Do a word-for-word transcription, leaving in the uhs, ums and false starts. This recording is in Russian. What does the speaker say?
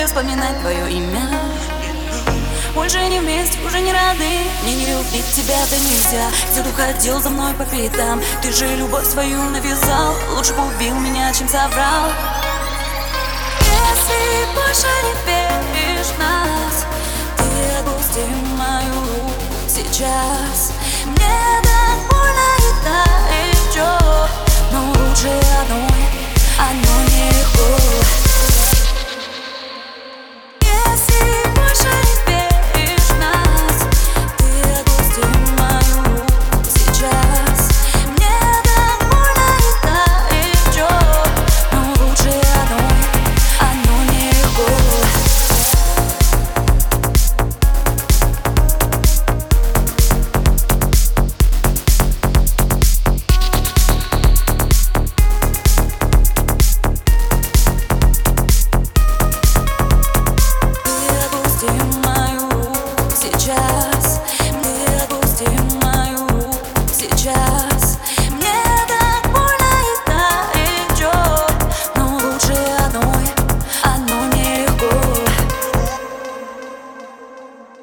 тебе вспоминать твое имя. Больше не вместе, уже не рады. Мне не любить тебя-то нельзя. Где-то ходил за мной по пятам. Ты же любовь свою навязал. Лучше бы убил меня, чем соврал. Если больше не веришь в нас, ты отпусти мою руку сейчас. Мне так больно и горячо, но лучше одной.